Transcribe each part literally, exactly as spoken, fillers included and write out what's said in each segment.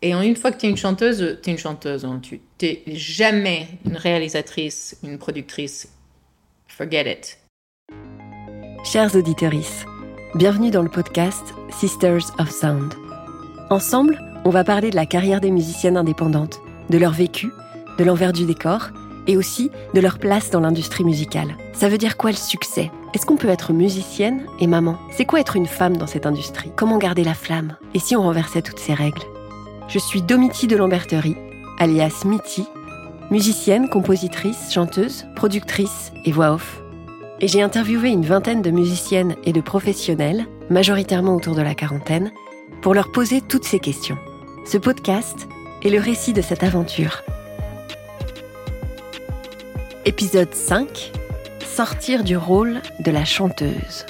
Et une fois que tu es une chanteuse, tu es une chanteuse. Hein. Tu n'es jamais une réalisatrice, une productrice. Forget it. Chers auditorices, bienvenue dans le podcast Sisters of Sound. Ensemble, on va parler de la carrière des musiciennes indépendantes, de leur vécu, de l'envers du décor et aussi de leur place dans l'industrie musicale. Ça veut dire quoi le succès ? Est-ce qu'on peut être musicienne et maman ? C'est quoi être une femme dans cette industrie ? Comment garder la flamme ? Et si on renversait toutes ces règles ? Je suis Domiti de Lamberterie, alias Mitty, musicienne, compositrice, chanteuse, productrice et voix off. Et j'ai interviewé une vingtaine de musiciennes et de professionnels, majoritairement autour de la quarantaine, pour leur poser toutes ces questions. Ce podcast est le récit de cette aventure. Épisode cinq, sortir du rôle de la chanteuse.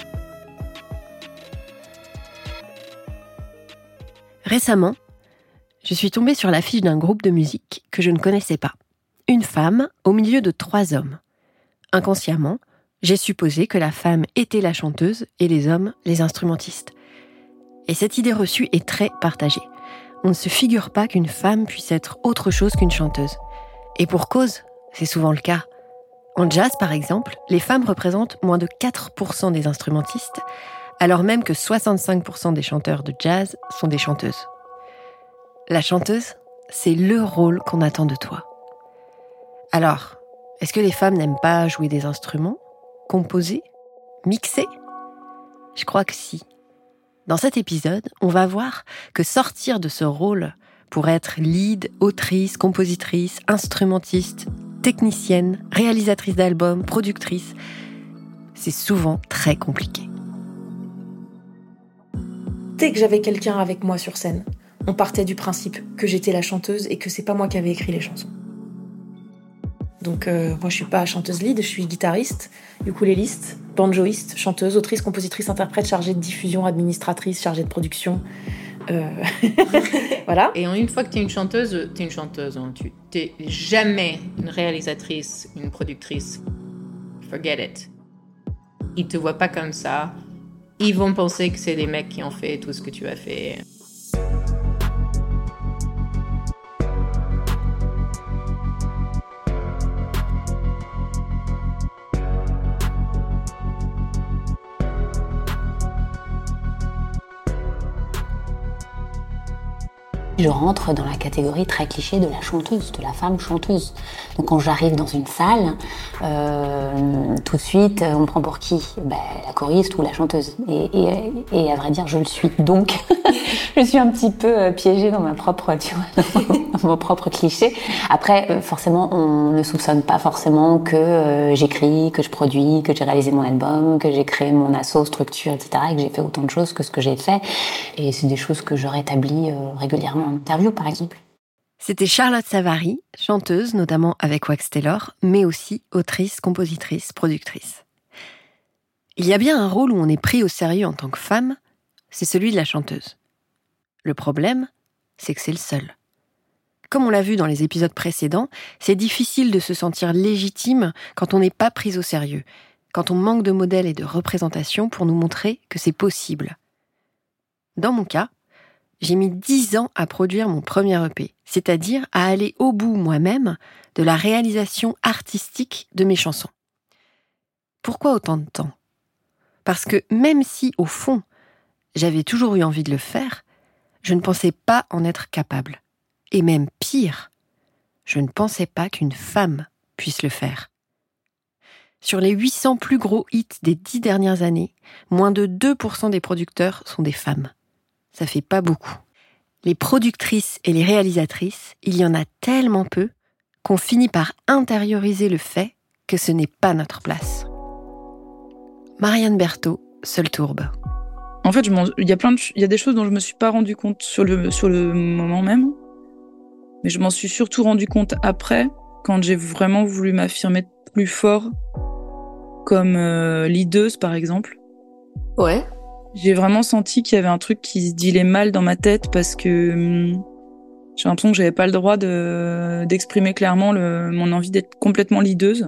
Récemment, je suis tombée sur l'affiche d'un groupe de musique que je ne connaissais pas. Une femme au milieu de trois hommes. Inconsciemment, j'ai supposé que la femme était la chanteuse et les hommes les instrumentistes. Et cette idée reçue est très partagée. On ne se figure pas qu'une femme puisse être autre chose qu'une chanteuse. Et pour cause, c'est souvent le cas. En jazz, par exemple, les femmes représentent moins de quatre pour cent des instrumentistes, alors même que soixante-cinq pour cent des chanteurs de jazz sont des chanteuses. La chanteuse, c'est le rôle qu'on attend de toi. Alors, est-ce que les femmes n'aiment pas jouer des instruments, composer, mixer ? Je crois que si. Dans cet épisode, on va voir que sortir de ce rôle pour être lead, autrice, compositrice, instrumentiste, technicienne, réalisatrice d'albums, productrice, c'est souvent très compliqué. Dès que j'avais quelqu'un avec moi sur scène, on partait du principe que j'étais la chanteuse et que c'est pas moi qui avais écrit les chansons. Donc euh, moi je suis pas chanteuse lead, je suis guitariste, ukuléliste, banjoïste, chanteuse, autrice, compositrice, interprète, chargée de diffusion, administratrice, chargée de production. Euh... voilà. Et une fois que tu es une chanteuse, tu es une chanteuse. Hein. Tu n'es jamais une réalisatrice, une productrice. Forget it. Ils te voient pas comme ça. Ils vont penser que c'est des mecs qui ont fait tout ce que tu as fait. Je rentre dans la catégorie très cliché de la chanteuse, de la femme chanteuse. Donc quand j'arrive dans une salle, euh, tout de suite, on me prend pour qui ? Ben, la choriste ou la chanteuse. Et, et, et à vrai dire, je le suis. Donc, je suis un petit peu piégée dans ma propre, tu vois, dans mon propre cliché. Après, forcément, on ne soupçonne pas forcément que euh, j'écris, que je produis, que j'ai réalisé mon album, que j'ai créé mon asso, structure, et cetera, et que j'ai fait autant de choses que ce que j'ai fait. Et c'est des choses que je rétablis euh, régulièrement. En interview, par exemple. C'était Charlotte Savary, chanteuse, notamment avec Wax Taylor, mais aussi autrice, compositrice, productrice. Il y a bien un rôle où on est pris au sérieux en tant que femme, c'est celui de la chanteuse. Le problème, c'est que c'est le seul. Comme on l'a vu dans les épisodes précédents, c'est difficile de se sentir légitime quand on n'est pas prise au sérieux, quand on manque de modèles et de représentation pour nous montrer que c'est possible. Dans mon cas, j'ai mis dix ans à produire mon premier E P, c'est-à-dire à aller au bout moi-même de la réalisation artistique de mes chansons. Pourquoi autant de temps ? Parce que même si, au fond, j'avais toujours eu envie de le faire, je ne pensais pas en être capable. Et même pire, je ne pensais pas qu'une femme puisse le faire. Sur les huit cents plus gros hits des dix dernières années, moins de deux pour cent des producteurs sont des femmes. Ça fait pas beaucoup. Les productrices et les réalisatrices, il y en a tellement peu qu'on finit par intérioriser le fait que ce n'est pas notre place. Marianne Berthaud, Seule Tourbe. En fait, je il y a plein de, il y a des choses dont je me suis pas rendu compte sur le, sur le moment même, mais je m'en suis surtout rendu compte après, quand j'ai vraiment voulu m'affirmer plus fort, comme euh, leaduse par exemple. Ouais. J'ai vraiment senti qu'il y avait un truc qui se dilait mal dans ma tête parce que hum, j'ai l'impression que j'avais pas le droit de, d'exprimer clairement le, mon envie d'être complètement leaduse.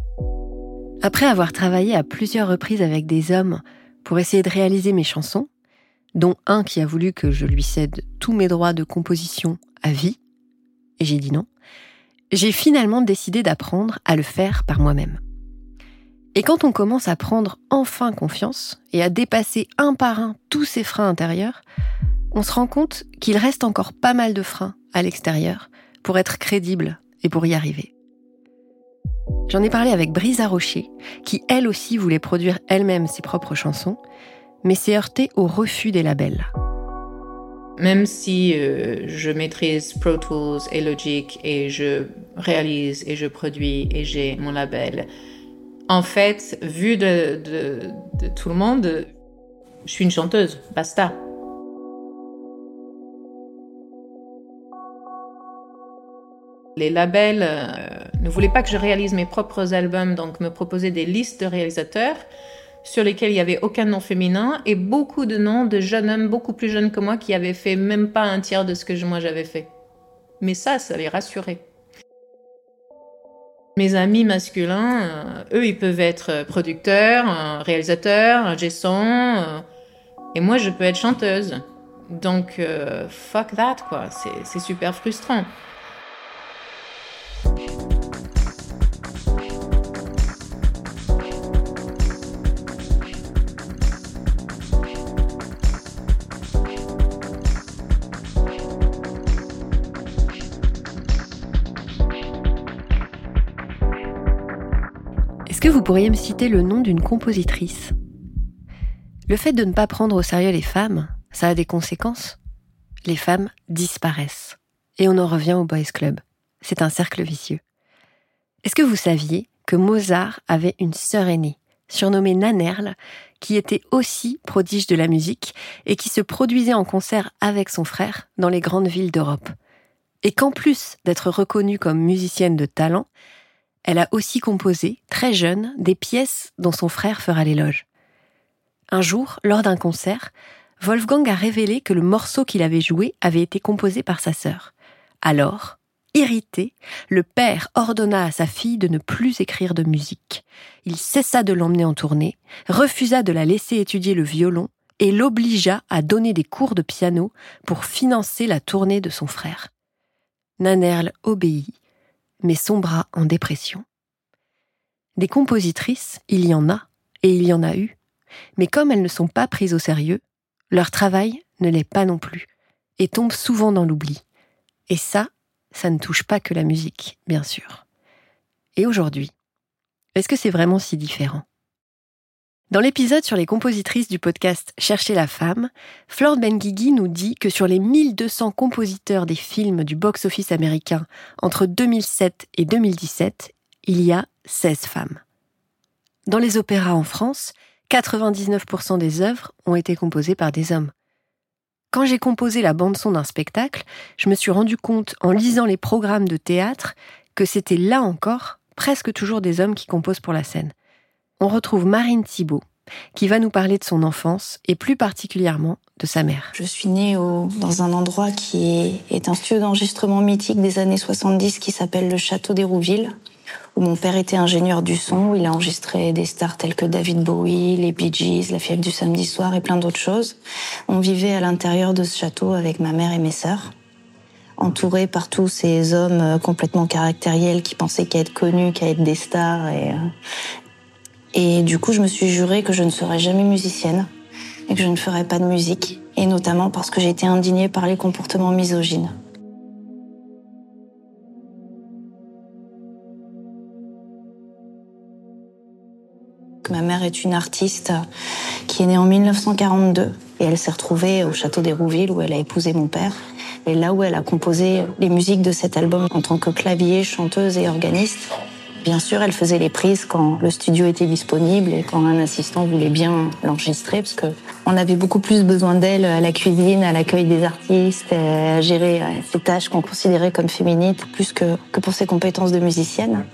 Après avoir travaillé à plusieurs reprises avec des hommes pour essayer de réaliser mes chansons, dont un qui a voulu que je lui cède tous mes droits de composition à vie ? Et j'ai dit non. J'ai finalement décidé d'apprendre à le faire par moi-même. Et quand on commence à prendre enfin confiance et à dépasser un par un tous ces freins intérieurs, on se rend compte qu'il reste encore pas mal de freins à l'extérieur pour être crédible et pour y arriver. J'en ai parlé avec Brisa Rocher, qui elle aussi voulait produire elle-même ses propres chansons, mais s'est heurtée au refus des labels. Même si euh, je maîtrise Pro Tools et Logic et je réalise et je produis et j'ai mon label, en fait, vu de, de, de tout le monde, je suis une chanteuse, basta. Les labels euh, ne voulaient pas que je réalise mes propres albums, donc me proposaient des listes de réalisateurs sur lesquels il n'y avait aucun nom féminin et beaucoup de noms de jeunes hommes beaucoup plus jeunes que moi qui avaient fait même pas un tiers de ce que moi j'avais fait. Mais ça, ça les rassurait. Mes amis masculins, euh, eux, ils peuvent être producteurs, réalisateurs, ingé son, euh, et moi, je peux être chanteuse. Donc, euh, fuck that, quoi. C'est, c'est super frustrant. Est-ce que vous pourriez me citer le nom d'une compositrice ? Le fait de ne pas prendre au sérieux les femmes, ça a des conséquences. Les femmes disparaissent. Et on en revient au Boys Club. C'est un cercle vicieux. Est-ce que vous saviez que Mozart avait une sœur aînée, surnommée Nannerl, qui était aussi prodige de la musique et qui se produisait en concert avec son frère dans les grandes villes d'Europe ? Et qu'en plus d'être reconnue comme musicienne de talent, elle a aussi composé, très jeune, des pièces dont son frère fera l'éloge. Un jour, lors d'un concert, Wolfgang a révélé que le morceau qu'il avait joué avait été composé par sa sœur. Alors, irrité, le père ordonna à sa fille de ne plus écrire de musique. Il cessa de l'emmener en tournée, refusa de la laisser étudier le violon et l'obligea à donner des cours de piano pour financer la tournée de son frère. Nannerl obéit, mais sombra en dépression. Des compositrices, il y en a, et il y en a eu, mais comme elles ne sont pas prises au sérieux, leur travail ne l'est pas non plus, et tombe souvent dans l'oubli. Et ça, ça ne touche pas que la musique, bien sûr. Et aujourd'hui, est-ce que c'est vraiment si différent ? Dans l'épisode sur les compositrices du podcast Chercher la femme, Flore Benguigui nous dit que sur les mille deux cents compositeurs des films du box-office américain entre deux mille sept et deux mille dix-sept, il y a seize femmes. Dans les opéras en France, quatre-vingt-dix-neuf pour cent des œuvres ont été composées par des hommes. Quand j'ai composé la bande-son d'un spectacle, je me suis rendu compte, en lisant les programmes de théâtre, que c'était là encore presque toujours des hommes qui composent pour la scène. On retrouve Marine Thibault, qui va nous parler de son enfance et plus particulièrement de sa mère. Je suis née au, dans un endroit qui est, est un studio d'enregistrement mythique des années soixante-dix qui s'appelle le Château d'Hérouville, où mon père était ingénieur du son, où il a enregistré des stars telles que David Bowie, les Bee Gees, La Fièvre du samedi soir et plein d'autres choses. On vivait à l'intérieur de ce château avec ma mère et mes sœurs, entourés par tous ces hommes complètement caractériels qui pensaient qu'à être connus, qu'à être des stars. Et, et du coup, je me suis juré que je ne serais jamais musicienne et que je ne ferais pas de musique, et notamment parce que j'étais indignée par les comportements misogynes. Ma mère est une artiste qui est née en mille neuf cent quarante-deux et elle s'est retrouvée au château d'Hérouville où elle a épousé mon père. Et là où elle a composé les musiques de cet album en tant que clavier, chanteuse et organiste. Bien sûr, elle faisait les prises quand le studio était disponible et quand un assistant voulait bien l'enregistrer, parce qu'on avait beaucoup plus besoin d'elle à la cuisine, à l'accueil des artistes, à gérer ces tâches qu'on considérait comme féminines, plus que, que pour ses compétences de musicienne.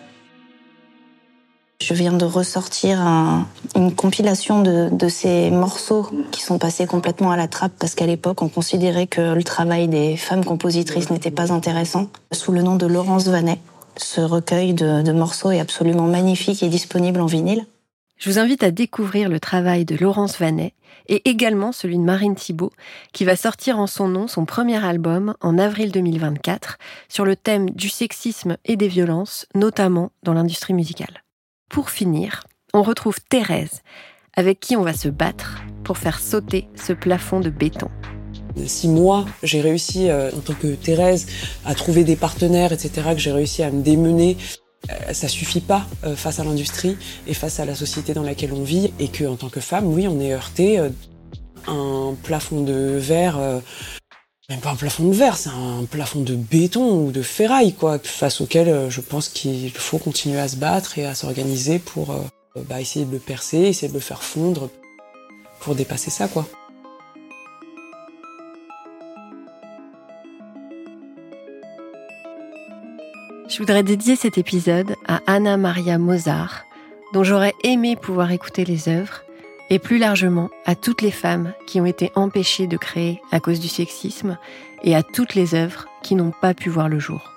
Je viens de ressortir un, une compilation de, de ces morceaux qui sont passés complètement à la trappe parce qu'à l'époque, on considérait que le travail des femmes compositrices n'était pas intéressant, sous le nom de Laurence Vanet. Ce recueil de, de morceaux est absolument magnifique et disponible en vinyle. Je vous invite à découvrir le travail de Laurence Vanet et également celui de Marine Thibault, qui va sortir en son nom son premier album en avril deux mille vingt-quatre sur le thème du sexisme et des violences, notamment dans l'industrie musicale. Pour finir, on retrouve Thérèse, avec qui on va se battre pour faire sauter ce plafond de béton. Si moi, j'ai réussi, euh, en tant que Thérèse, à trouver des partenaires, et cetera, que j'ai réussi à me démener, euh, ça suffit pas euh, face à l'industrie et face à la société dans laquelle on vit. Et qu'en tant que femme, oui, on est heurté euh, un plafond de verre, euh, même pas un plafond de verre, c'est un plafond de béton ou de ferraille, quoi, face auquel euh, je pense qu'il faut continuer à se battre et à s'organiser pour euh, bah, essayer de le percer, essayer de le faire fondre, pour dépasser ça, quoi. Je voudrais dédier cet épisode à Anna Maria Mozart, dont j'aurais aimé pouvoir écouter les œuvres, et plus largement à toutes les femmes qui ont été empêchées de créer à cause du sexisme, et à toutes les œuvres qui n'ont pas pu voir le jour.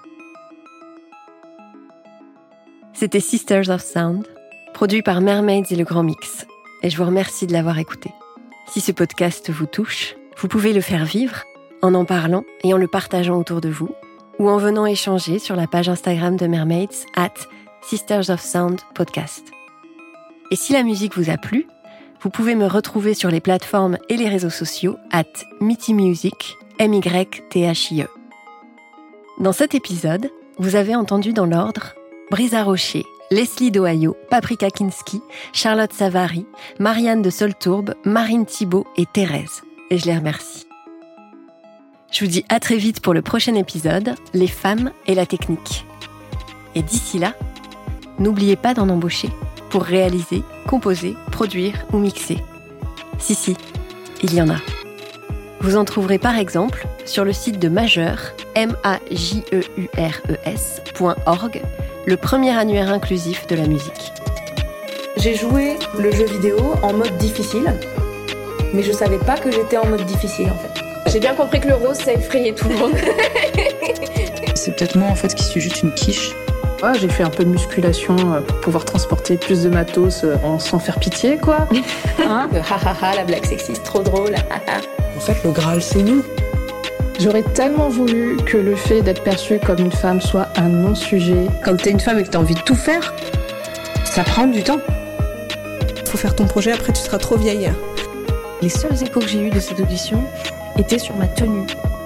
C'était Sisters of Sound, produit par Mermaids et le Grand Mix, et je vous remercie de l'avoir écouté. Si ce podcast vous touche, vous pouvez le faire vivre en en parlant et en le partageant autour de vous, ou en venant échanger sur la page Instagram de Mermaids at Sisters of Sound Podcast. Et si la musique vous a plu, vous pouvez me retrouver sur les plateformes et les réseaux sociaux at Mythy Music, M Y T H I E. Dans cet épisode, vous avez entendu dans l'ordre Brisa Rocher, Leslie d'Ohio, Paprika Kinski, Charlotte Savary, Marianne de Soltourbe, Marine Thibault et Thérèse. Et je les remercie. Je vous dis à très vite pour le prochain épisode, Les femmes et la technique. Et d'ici là, n'oubliez pas d'en embaucher pour réaliser, composer, produire ou mixer. Si, si, il y en a. Vous en trouverez par exemple sur le site de Majeur, M A J E U R E S point org, le premier annuaire inclusif de la musique. J'ai joué le jeu vidéo en mode difficile, mais je savais pas que j'étais en mode difficile en fait. J'ai bien compris que le rose, ça effrayait tout le monde. C'est peut-être moi en fait qui suis juste une quiche. Ouais, j'ai fait un peu de musculation pour pouvoir transporter plus de matos sans faire pitié, quoi. Hein, le ha ha ha, la blague sexiste, trop drôle. En fait, le Graal, c'est nous. J'aurais tellement voulu que le fait d'être perçue comme une femme soit un non-sujet. Quand t'es une femme et que t'as envie de tout faire, ça prend du temps. Faut faire ton projet, après tu seras trop vieille. Les seuls échos que j'ai eus de cette audition étaient sur ma tenue.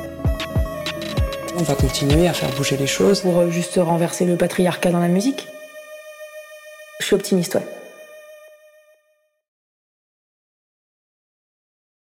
On va continuer à faire bouger les choses. Pour juste renverser le patriarcat dans la musique. Je suis optimiste, ouais.